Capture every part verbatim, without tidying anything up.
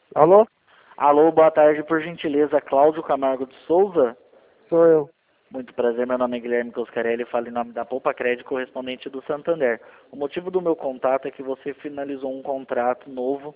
Alô? Alô, boa tarde, por gentileza, Cláudio Camargo de Souza. Sou eu. Muito prazer, meu nome é Guilherme Coscarelli, falo em nome da Poupa Crédito, correspondente do Santander. O motivo do meu contato é que você finalizou um contrato novo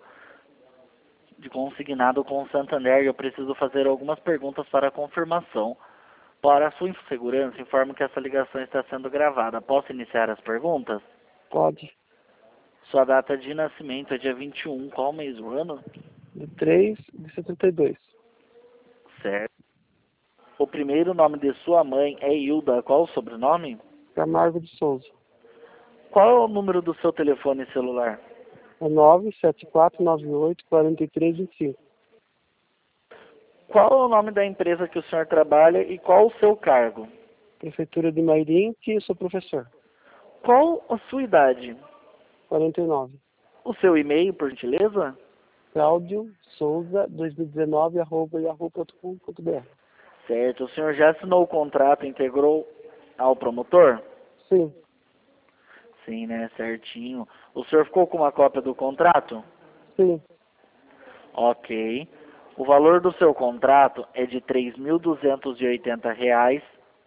de consignado com o Santander e eu preciso fazer algumas perguntas para confirmação. Para a sua segurança, informo que essa ligação está sendo gravada. Posso iniciar as perguntas? Pode. Sua data de nascimento é dia vinte e um, qual mês do ano? De três de setenta e dois. Certo. O primeiro nome de sua mãe é Hilda, qual o sobrenome? Camargo de Souza. Qual é o número do seu telefone celular? É nove sete quatro nove oito quatro três dois cinco. Qual é o nome da empresa que o senhor trabalha e qual o seu cargo? Prefeitura de Mairim, que eu sou professor. Qual a sua idade? quarenta e nove. O seu e-mail, por gentileza? Cláudio Souza dois mil e dezenove arroba yahoo ponto com ponto br. Certo. O senhor já assinou o contrato e integrou ao promotor? Sim, Sim, né? Certinho. O senhor ficou com uma cópia do contrato? sim. Ok. O valor do seu contrato é de três mil duzentos e oitenta reais,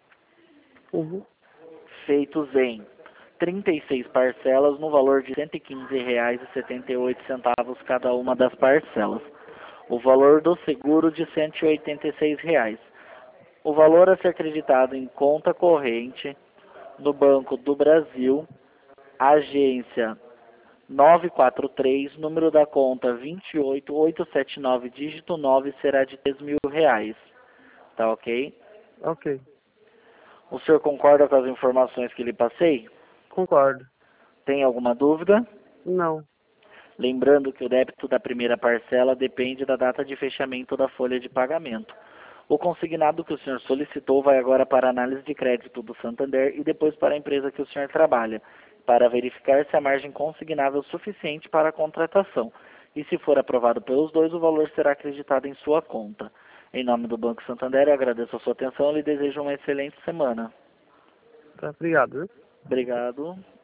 Uhum. feitos em trinta e seis parcelas no valor de cento e quinze reais e setenta e oito centavos cada uma das parcelas. O valor do seguro de cento e oitenta e seis reais. O valor a ser acreditado em conta corrente no Banco do Brasil, agência nove quatro três, número da conta vinte e oito mil oitocentos e setenta e nove, dígito nove, será de três mil reais. Tá ok? Ok. O senhor concorda com as informações que lhe passei? Concordo. Tem alguma dúvida? Não. Lembrando que o débito da primeira parcela depende da data de fechamento da folha de pagamento. O consignado que o senhor solicitou vai agora para a análise de crédito do Santander e depois para a empresa que o senhor trabalha, para verificar se a margem consignável é suficiente para a contratação. E se for aprovado pelos dois, o valor será acreditado em sua conta. Em nome do Banco Santander, eu agradeço a sua atenção e lhe desejo uma excelente semana. Tá, obrigado. Viu? Obrigado.